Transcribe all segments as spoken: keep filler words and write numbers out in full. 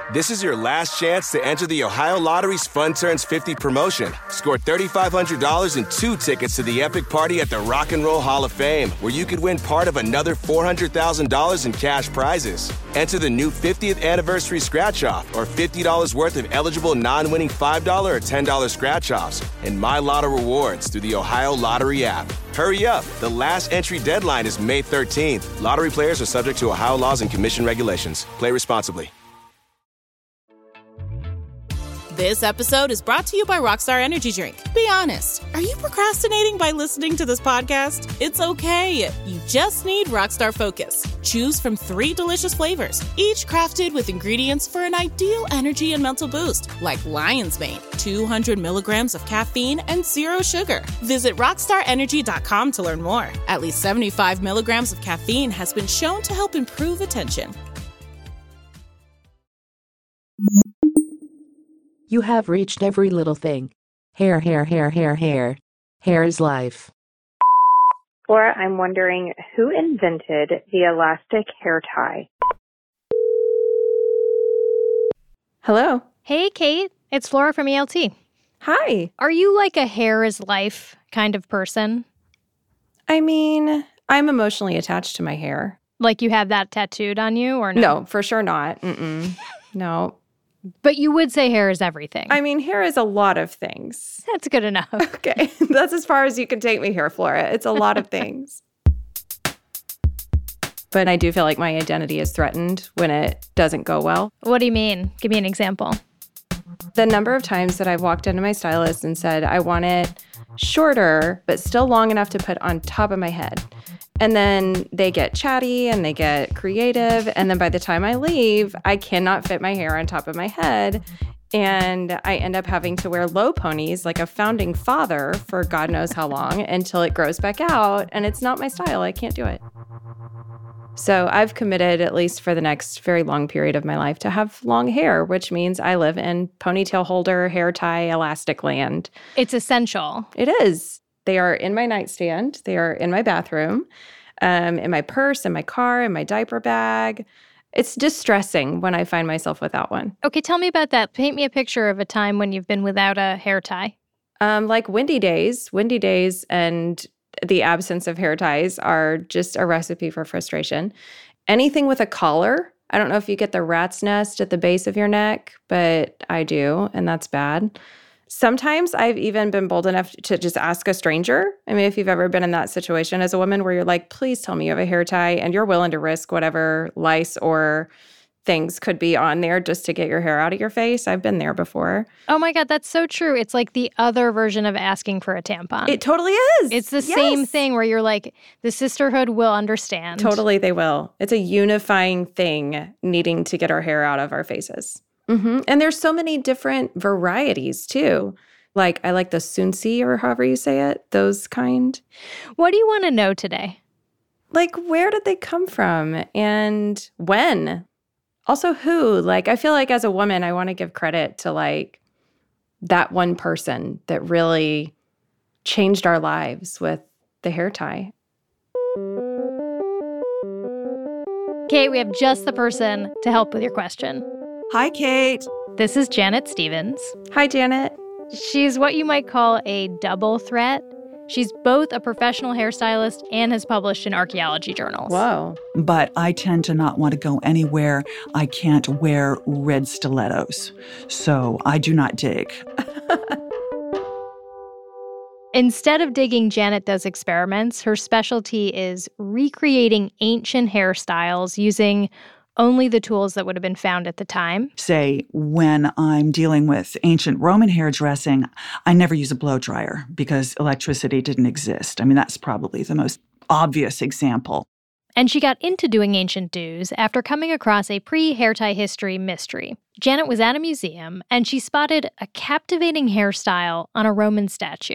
This is your last chance to enter the Ohio Lottery's Fun Turns fifty promotion. Score three thousand five hundred dollars and two tickets to the epic party at the Rock and Roll Hall of Fame, where you could win part of another four hundred thousand dollars in cash prizes. Enter the new fiftieth anniversary scratch-off or fifty dollars worth of eligible non-winning five dollars or ten dollars scratch-offs and My Lotto rewards through the Ohio Lottery app. Hurry up. The last entry deadline is May thirteenth. Lottery players are subject to Ohio laws and commission regulations. Play responsibly. This episode is brought to you by Rockstar Energy Drink. Be honest, are you procrastinating by listening to this podcast? It's okay. You just need Rockstar Focus. Choose from three delicious flavors, each crafted with ingredients for an ideal energy and mental boost, like Lion's Mane, two hundred milligrams of caffeine and zero sugar. Visit rockstar energy dot com to learn more. At least seventy-five milligrams of caffeine has been shown to help improve attention. You have reached every little thing. Hair, hair, hair, hair, hair. Hair is life. Or I'm wondering who invented the elastic hair tie. Hello. Hey, Kate. It's Flora from E L T. Hi. Are you like a hair is life kind of person? I mean, I'm emotionally attached to my hair. Like you have that tattooed on you or no? No, for sure not. Mm-mm. No. But you would say hair is everything. I mean, hair is a lot of things. That's good enough. Okay. That's as far as you can take me here, Flora. It's a lot of things. But I do feel like my identity is threatened when it doesn't go well. What do you mean? Give me an example. The number of times that I've walked into my stylist and said, I want it shorter, but still long enough to put on top of my head. And then they get chatty and they get creative. And then by the time I leave, I cannot fit my hair on top of my head. And I end up having to wear low ponies like a founding father for God knows how long until it grows back out. And it's not my style. I can't do it. So I've committed, at least for the next very long period of my life, to have long hair, which means I live in ponytail holder, hair tie, elastic land. It's essential. It is. They are in my nightstand. They are in my bathroom, um, in my purse, in my car, in my diaper bag. It's distressing when I find myself without one. Okay, tell me about that. Paint me a picture of a time when you've been without a hair tie. Um, like windy days. Windy days and the absence of hair ties are just a recipe for frustration. Anything with a collar. I don't know if you get the rat's nest at the base of your neck, but I do, and that's bad. Sometimes I've even been bold enough to just ask a stranger. I mean, if you've ever been in that situation as a woman where you're like, please tell me you have a hair tie, and you're willing to risk whatever lice or things could be on there just to get your hair out of your face. I've been there before. Oh my God, that's so true. It's like the other version of asking for a tampon. It totally is. It's the yes. same thing where you're like, the sisterhood will understand. Totally, they will. It's a unifying thing, needing to get our hair out of our faces. Mm-hmm. And there's so many different varieties, too. Like, I like the Sunsi, or however you say it, those kind. What do you want to know today? Like, where did they come from? And when? Also, who? Like, I feel like as a woman, I want to give credit to, like, that one person that really changed our lives with the hair tie. Kate, we have just the person to help with your question. Hi, Kate. This is Janet Stevens. Hi, Janet. She's what you might call a double threat. She's both a professional hairstylist and has published in archaeology journals. Whoa. But I tend to not want to go anywhere I can't wear red stilettos. So I do not dig. Instead of digging, Janet does experiments. Her specialty is recreating ancient hairstyles using only the tools that would have been found at the time. Say, when I'm dealing with ancient Roman hairdressing, I never use a blow dryer because electricity didn't exist. I mean, that's probably the most obvious example. And she got into doing ancient do's after coming across a pre-hair tie history mystery. Janet was at a museum, and she spotted a captivating hairstyle on a Roman statue.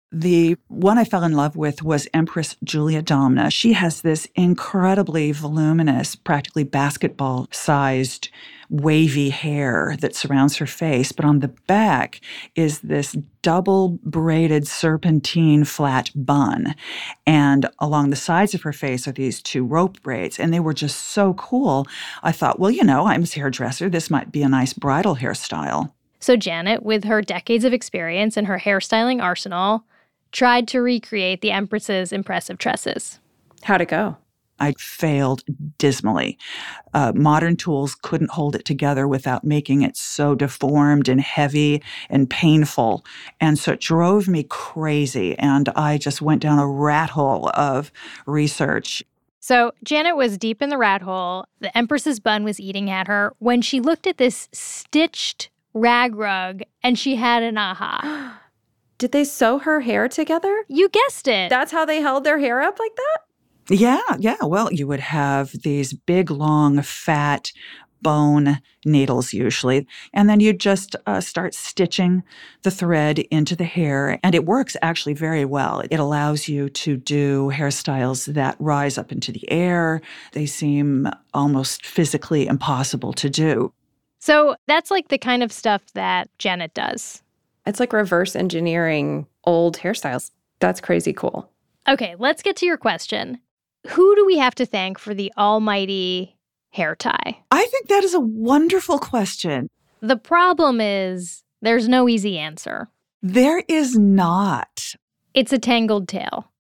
The one I fell in love with was Empress Julia Domna. She has this incredibly voluminous, practically basketball-sized, wavy hair that surrounds her face. But on the back is this double-braided serpentine flat bun. And along the sides of her face are these two rope braids. And they were just so cool. I thought, well, you know, I'm a hairdresser. This might be a nice bridal hairstyle. So Janet, with her decades of experience and her hairstyling arsenal, tried to recreate the Empress's impressive tresses. How'd it go? I failed dismally. Uh, modern tools couldn't hold it together without making it so deformed and heavy and painful. And so it drove me crazy. And I just went down a rat hole of research. So Janet was deep in the rat hole. The Empress's bun was eating at her when she looked at this stitched rag rug and she had an aha. Did they sew her hair together? You guessed it. That's how they held their hair up like that? Yeah, yeah. Well, you would have these big, long, fat bone needles usually, and then you'd just uh, start stitching the thread into the hair, and it works actually very well. It allows you to do hairstyles that rise up into the air. They seem almost physically impossible to do. So that's like the kind of stuff that Janet does. It's like reverse engineering old hairstyles. That's crazy cool. Okay, let's get to your question. Who do we have to thank for the almighty hair tie? I think that is a wonderful question. The problem is there's no easy answer. There is not. It's a tangled tale.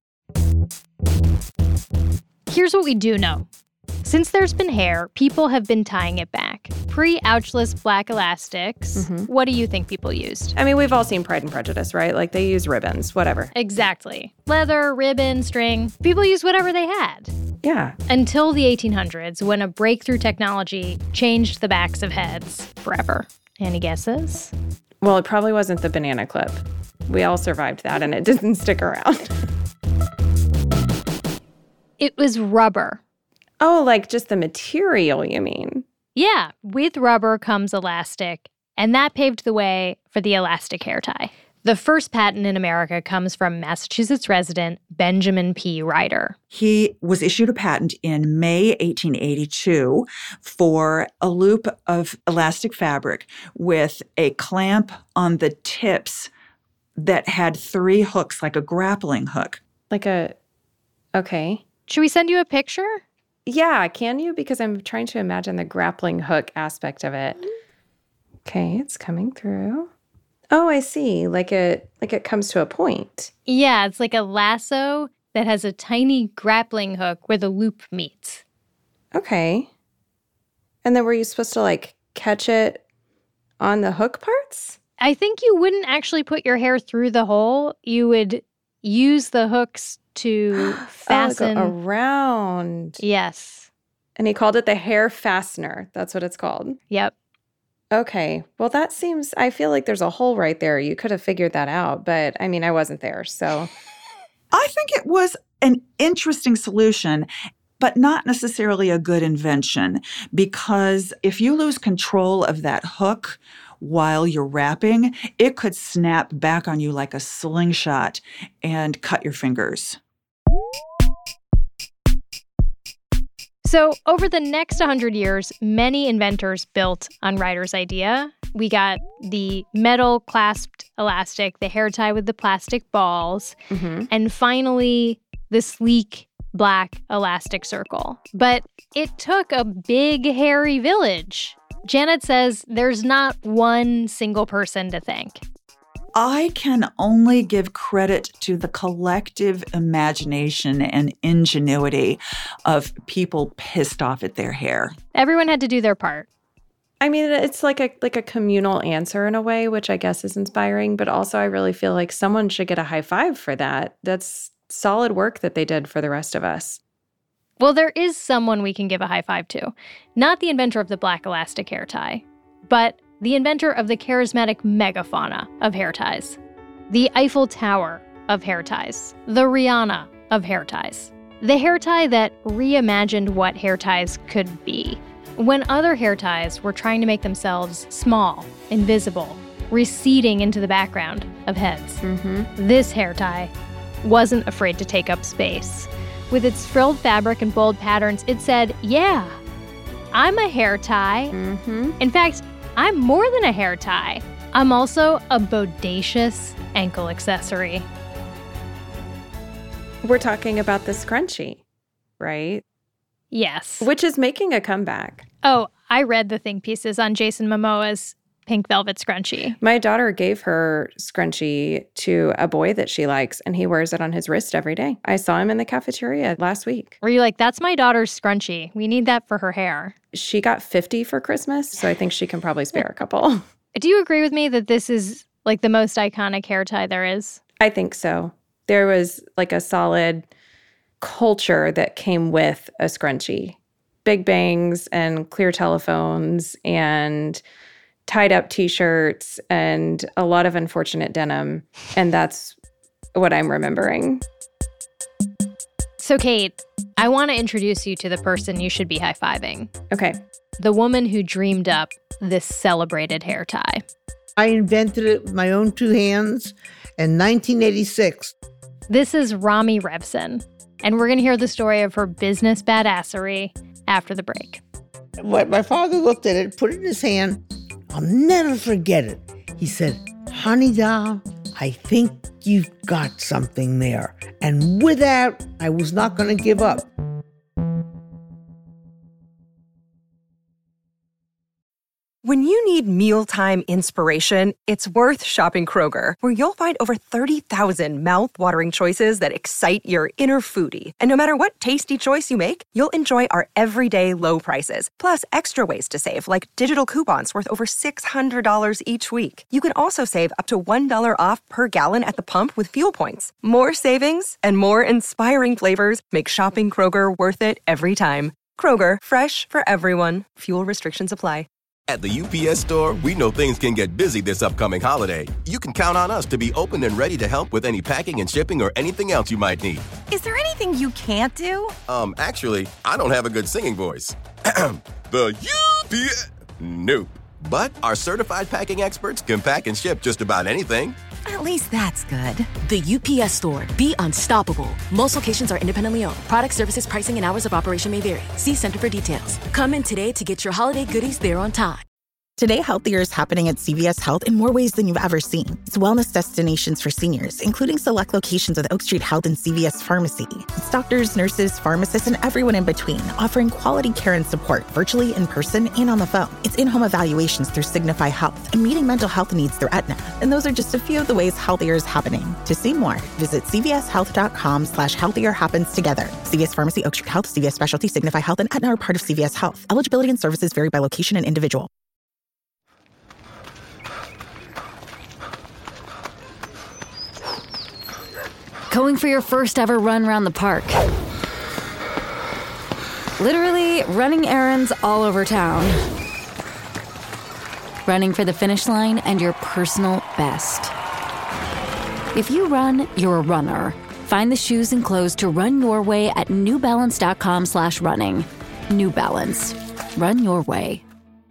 Here's what we do know. Since there's been hair, people have been tying it back. Pre-ouchless black elastics, mm-hmm. What do you think people used? I mean, we've all seen Pride and Prejudice, right? Like, they use ribbons, whatever. Exactly. Leather, ribbon, string. People used whatever they had. Yeah. Until the eighteen hundreds, when a breakthrough technology changed the backs of heads forever. Any guesses? Well, it probably wasn't the banana clip. We all survived that, and it didn't stick around. It was rubber. Oh, like just the material, you mean? Yeah, with rubber comes elastic, and that paved the way for the elastic hair tie. The first patent in America comes from Massachusetts resident Benjamin P. Ryder. He was issued a patent in May eighteen eighty-two for a loop of elastic fabric with a clamp on the tips that had three hooks, like a grappling hook. Like a, okay. Should we send you a picture? Yeah, can you? Because I'm trying to imagine the grappling hook aspect of it. Okay, it's coming through. Oh, I see. Like it like it comes to a point. Yeah, it's like a lasso that has a tiny grappling hook where the loop meets. Okay. And then were you supposed to like catch it on the hook parts? I think you wouldn't actually put your hair through the hole. You would use the hooks to fasten. Oh, go around. Yes. And he called it the hair fastener. That's what it's called. Yep. Okay. Well, that seems, I feel like there's a hole right there. You could have figured that out. But I mean, I wasn't there, so. I think it was an interesting solution, but not necessarily a good invention, because if you lose control of that hook while you're wrapping, it could snap back on you like a slingshot and cut your fingers. So over the next one hundred years, many inventors built on Ryder's idea. We got the metal clasped elastic, the hair tie with the plastic balls, mm-hmm. and finally the sleek black elastic circle. But it took a big, hairy village. Janet says there's not one single person to thank. I can only give credit to the collective imagination and ingenuity of people pissed off at their hair. Everyone had to do their part. I mean, it's like a like a communal answer in a way, which I guess is inspiring, but also I really feel like someone should get a high five for that. That's solid work that they did for the rest of us. Well, there is someone we can give a high five to. Not the inventor of the black elastic hair tie, but the inventor of the charismatic megafauna of hair ties. The Eiffel Tower of hair ties. The Rihanna of hair ties. The hair tie that reimagined what hair ties could be. When other hair ties were trying to make themselves small, invisible, receding into the background of heads. Mm-hmm. This hair tie wasn't afraid to take up space. With its frilled fabric and bold patterns, it said, yeah, I'm a hair tie. Mm-hmm. In fact, I'm more than a hair tie. I'm also a bodacious ankle accessory. We're talking about the scrunchie, right? Yes. Which is making a comeback. Oh, I read the think pieces on Jason Momoa's pink velvet scrunchie. My daughter gave her scrunchie to a boy that she likes, and he wears it on his wrist every day. I saw him in the cafeteria last week. Were you like, that's my daughter's scrunchie. We need that for her hair. She got fifty for Christmas, so I think she can probably spare a couple. Do you agree with me that this is like the most iconic hair tie there is? I think so. There was like a solid culture that came with a scrunchie. Big bangs and clear telephones and tied up t-shirts and a lot of unfortunate denim. And that's what I'm remembering. So, Kate, I want to introduce you to the person you should be high-fiving. Okay. The woman who dreamed up this celebrated hair tie. I invented it with my own two hands in nineteen eighty-six. This is Rami Revson, and we're going to hear the story of her business badassery after the break. When my father looked at it, put it in his hand, I'll never forget it. He said, honey doll, I think you've got something there. And with that, I was not going to give up. When you need mealtime inspiration, it's worth shopping Kroger, where you'll find over thirty thousand mouth-watering choices that excite your inner foodie. And no matter what tasty choice you make, you'll enjoy our everyday low prices, plus extra ways to save, like digital coupons worth over six hundred dollars each week. You can also save up to one dollar off per gallon at the pump with fuel points. More savings and more inspiring flavors make shopping Kroger worth it every time. Kroger, fresh for everyone. Fuel restrictions apply. At the U P S Store, we know things can get busy this upcoming holiday. You can count on us to be open and ready to help with any packing and shipping or anything else you might need. Is there anything you can't do? Um, actually, I don't have a good singing voice. The U P S... Nope. But our certified packing experts can pack and ship just about anything. At least that's good. The U P S Store. Be unstoppable. Most locations are independently owned. Product services, pricing, and hours of operation may vary. See Center for details. Come in today to get your holiday goodies there on time. Today, Healthier is happening at C V S Health in more ways than you've ever seen. It's wellness destinations for seniors, including select locations with Oak Street Health and C V S Pharmacy. It's doctors, nurses, pharmacists, and everyone in between, offering quality care and support virtually, in person, and on the phone. It's in-home evaluations through Signify Health and meeting mental health needs through Aetna. And those are just a few of the ways Healthier is happening. To see more, visit cvshealth.com slash healthier happens together. C V S Pharmacy, Oak Street Health, C V S Specialty, Signify Health, and Aetna are part of C V S Health. Eligibility and services vary by location and individual. Going for your first ever run around the park. Literally running errands all over town. Running for the finish line and your personal best. If you run, you're a runner. Find the shoes and clothes to run your way at newbalance.com slash running. New Balance. Run your way.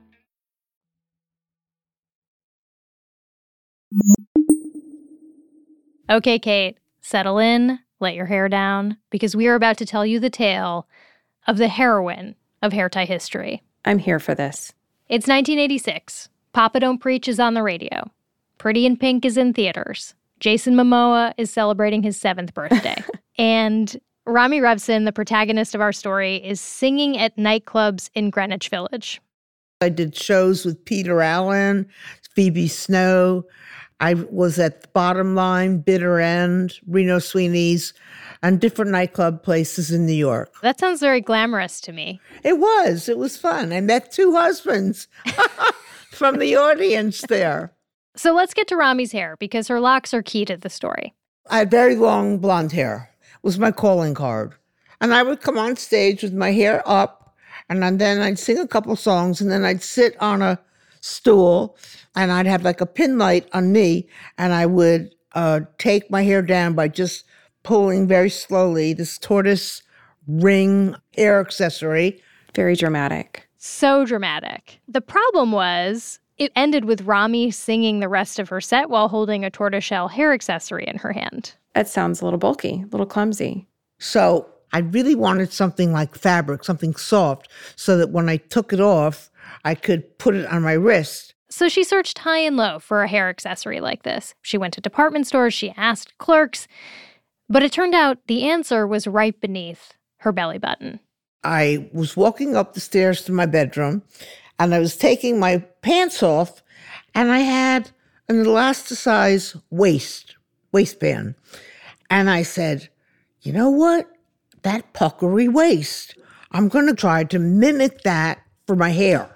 Okay, Kate. Settle in, let your hair down, because we are about to tell you the tale of the heroine of hair tie history. I'm here for this. It's nineteen eighty-six. Papa Don't Preach is on the radio. Pretty in Pink is in theaters. Jason Momoa is celebrating his seventh birthday. And Rami Revson, the protagonist of our story, is singing at nightclubs in Greenwich Village. I did shows with Peter Allen, Phoebe Snow. I was at the Bottom Line, Bitter End, Reno Sweeney's, and different nightclub places in New York. That sounds very glamorous to me. It was. It was fun. I met two husbands from the audience there. So let's get to Rami's hair, because her locks are key to the story. I had very long blonde hair. It was my calling card. And I would come on stage with my hair up, and then I'd sing a couple songs, and then I'd sit on a stool, and I'd have like a pin light on me, and I would uh, take my hair down by just pulling very slowly this tortoise ring hair accessory. Very dramatic. So dramatic. The problem was It ended with Rami singing the rest of her set while holding a tortoiseshell hair accessory in her hand. That sounds a little bulky, a little clumsy. So I really wanted something like fabric, something soft, so that when I took it off, I could put it on my wrist. So she searched high and low for a hair accessory like this. She went to department stores, she asked clerks, but it turned out the answer was right beneath her belly button. I was walking up the stairs to my bedroom, and I was taking my pants off, and I had an elasticized waist, waistband. And I said, you know what? That puckery waist. I'm going to try to mimic that for my hair.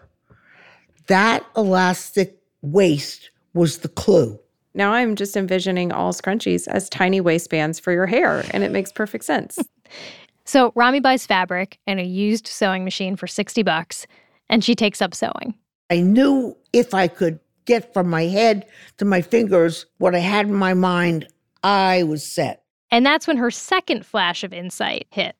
That elastic waist was the clue. Now I'm just envisioning all scrunchies as tiny waistbands for your hair, and it makes perfect sense. So Rami buys fabric and a used sewing machine for sixty bucks, and she takes up sewing. I knew if I could get from my head to my fingers what I had in my mind, I was set. And that's when her second flash of insight hit.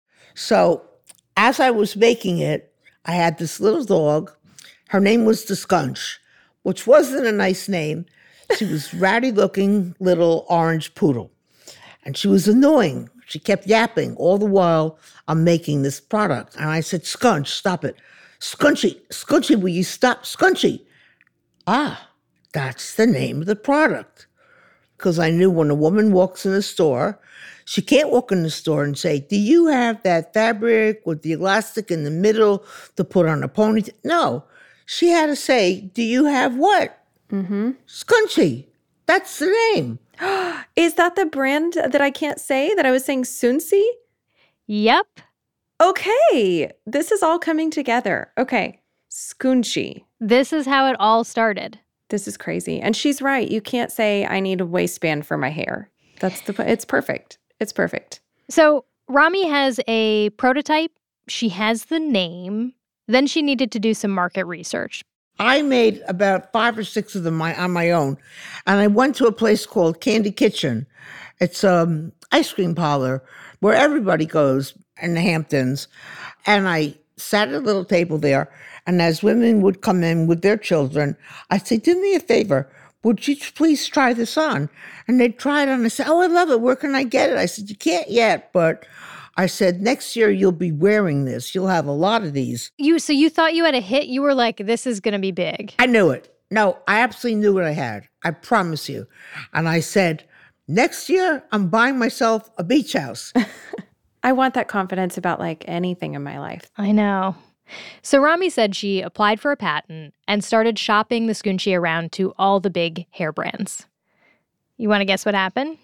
So as I was making it, I had this little dog. Her name was the Scunch, which wasn't a nice name. She was ratty-looking little orange poodle. And she was annoying. She kept yapping all the while I'm making this product. And I said, Scunch, stop it. Scunchy, Scunchy, will you stop? Scunchy. Ah, that's the name of the product. Because I knew when a woman walks in a store, she can't walk in the store and say, do you have that fabric with the elastic in the middle to put on a ponytail? No. She had to say, do you have what? Mm-hmm. Scunchy. That's the name. Is that the brand that I can't say that I was saying Sunsi? Yep. Okay. This is all coming together. Okay. Scunchi. This is how it all started. This is crazy. And she's right. You can't say I need a waistband for my hair. That's the it's perfect. It's perfect. So Rami has a prototype. She has the name. Then she needed to do some market research. I made about five or six of them my, on my own. And I went to a place called Candy Kitchen. It's an ice cream parlor where everybody goes in the Hamptons. And I sat at a little table there. And as women would come in with their children, I'd say, do me a favor. Would you please try this on? And they'd try it on. I said, oh, I love it. Where can I get it? I said, you can't yet, but I said, next year you'll be wearing this. You'll have a lot of these. You So you thought you had a hit? You were like, this is going to be big. I knew it. No, I absolutely knew what I had. I promise you. And I said, next year I'm buying myself a beach house. I want that confidence about like anything in my life. I know. So Rami said she applied for a patent and started shopping the Scunchi around to all the big hair brands. You want to guess what happened?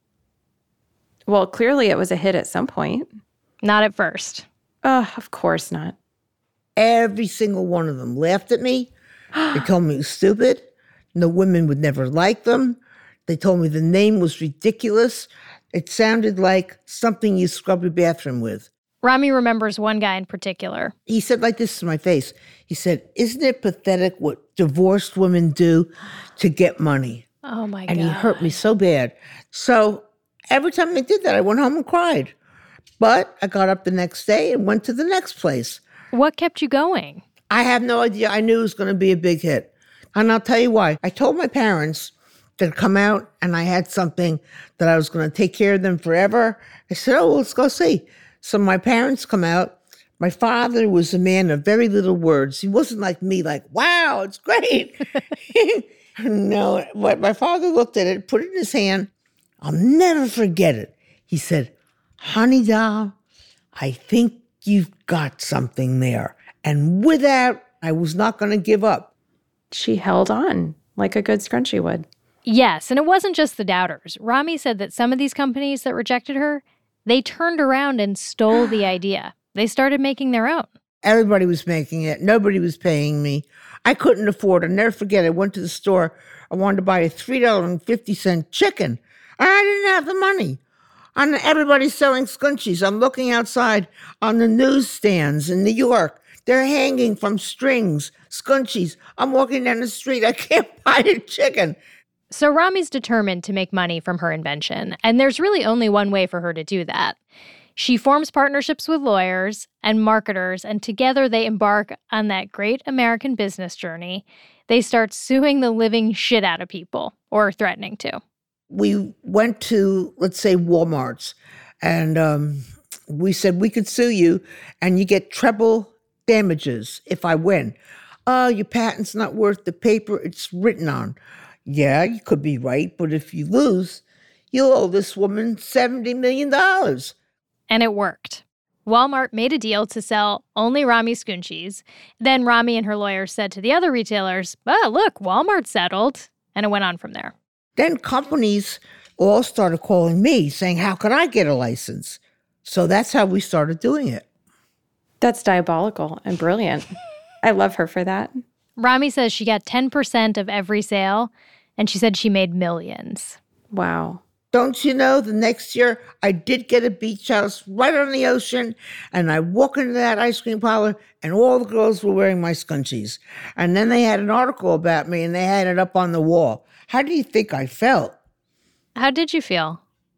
Well, clearly it was a hit at some point. Not at first. Oh, of course not. Every single one of them laughed at me. They told me it was stupid. No women would never like them. They told me the name was ridiculous. It sounded like something you scrub your bathroom with. Rami remembers one guy in particular. He said like this to my face. He said, isn't it pathetic what divorced women do to get money? Oh, my God. And he hurt me so bad. So every time they did that, I went home and cried. But I got up the next day and went to the next place. What kept you going? I have no idea. I knew it was going to be a big hit. And I'll tell you why. I told my parents to come out and I had something that I was going to take care of them forever. I said, oh, well, let's go see. So my parents come out. My father was a man of very little words. He wasn't like me, like, wow, it's great. No, what my father looked at it, put it in his hand. I'll never forget it. He said, honey doll, I think you've got something there. And with that, I was not going to give up. She held on like a good scrunchie would. Yes, and it wasn't just the doubters. Rami said that some of these companies that rejected her, they turned around and stole the idea. They started making their own. Everybody was making it. Nobody was paying me. I couldn't afford it. I'll never forget, I went to the store. I wanted to buy a three dollars and fifty cents chicken. And I didn't have the money. And everybody's selling scunchies. I'm looking outside on the newsstands in New York. They're hanging from strings, scunchies. I'm walking down the street. I can't buy a chicken. So Rami's determined to make money from her invention, and there's really only one way for her to do that. She forms partnerships with lawyers and marketers, and together they embark on that great American business journey. They start suing the living shit out of people, or threatening to. We went to, let's say, Walmart's, and um, we said we could sue you, and you get treble damages if I win. Oh, your patent's not worth the paper it's written on. Yeah, you could be right, but if you lose, you'll owe this woman seventy million dollars. And it worked. Walmart made a deal to sell only Rami scunchies. Then Rami and her lawyers said to the other retailers, oh, look, Walmart settled. And it went on from there. Then companies all started calling me saying, how can I get a license? So that's how we started doing it. That's diabolical and brilliant. I love her for that. Rami says she got ten percent of every sale, and she said she made millions. Wow. Don't you know, the next year I did get a beach house right on the ocean, and I walk into that ice cream parlor, and all the girls were wearing my scunchies. And then they had an article about me, and they had it up on the wall. How do you think I felt? How did you feel?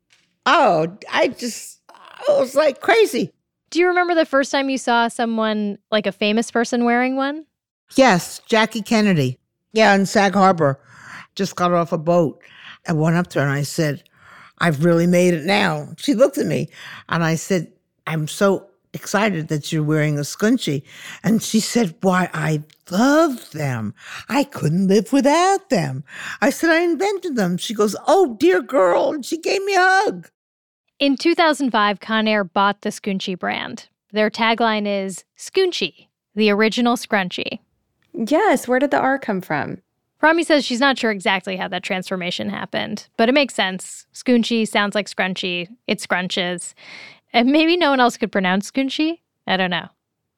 Oh, I just, I was like crazy. Do you remember the first time you saw someone, like a famous person, wearing one? Yes, Jackie Kennedy. Yeah, in Sag Harbor. Just got off a boat. I went up to her and I said, I've really made it now. She looked at me and I said, I'm so excited that you're wearing a scunchie. And she said, why, I love them. I couldn't live without them. I said, I invented them. She goes, oh, dear girl. And she gave me a hug. In two thousand five, Conair bought the Scunchie brand. Their tagline is Scunchie, the original scrunchie. Yes, where did the R come from? Rami says she's not sure exactly how that transformation happened, but it makes sense. Scunchie sounds like scrunchy. It scrunches. And maybe no one else could pronounce Scunchie? I don't know.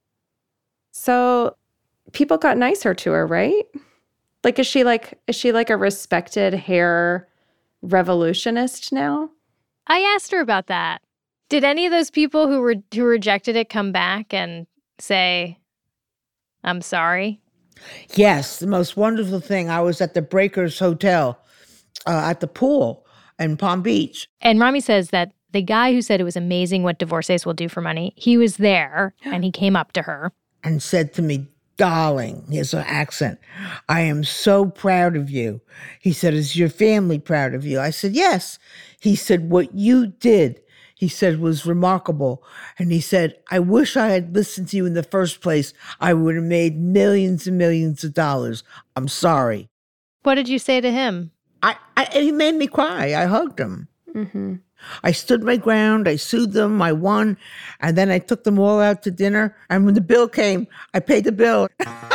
So people got nicer to her, right? Like, is she like, is she like a respected hair revolutionist now? I asked her about that. Did any of those people who re- who rejected it come back and say, I'm sorry? Yes, the most wonderful thing. I was at the Breakers Hotel uh, at the pool in Palm Beach. And Rami says that the guy who said it was amazing what divorcees will do for money, he was there and he came up to her. And said to me, darling, he has an accent, I am so proud of you. He said, is your family proud of you? I said, yes. He said, what you did, he said, was remarkable. And he said, I wish I had listened to you in the first place. I would have made millions and millions of dollars. I'm sorry. What did you say to him? I, I he made me cry. I hugged him. Mm-hmm. I stood my ground. I sued them. I won. And then I took them all out to dinner. And when the bill came, I paid the bill.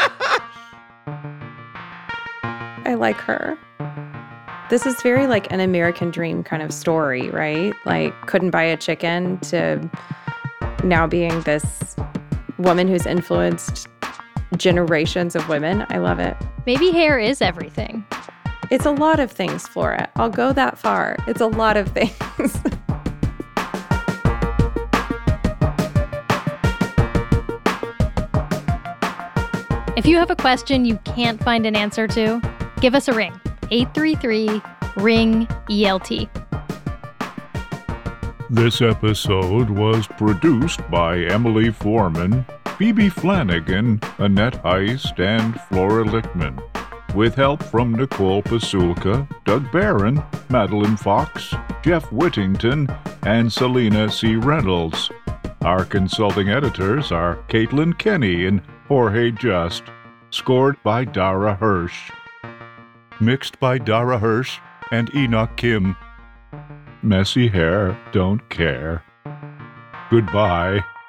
I like her. This is very like an American dream kind of story, right? Like, couldn't buy a chicken to now being this woman who's influenced generations of women. I love it. Maybe hair is everything. It's a lot of things, Flora. I'll go that far. It's a lot of things. If you have a question you can't find an answer to, give us a ring. eight three three, ring, E L T. This episode was produced by Emily Foreman, Phoebe Flanagan, Annette Heist, and Flora Lichtman, with help from Nicole Pasulka, Doug Barron, Madeline Fox, Jeff Whittington, and Selena C. Reynolds. Our consulting editors are Caitlin Kenny and Jorge Just, scored by Dara Hirsch. Mixed by Dara Hirsch and Enoch Kim. Messy hair don't care. Goodbye.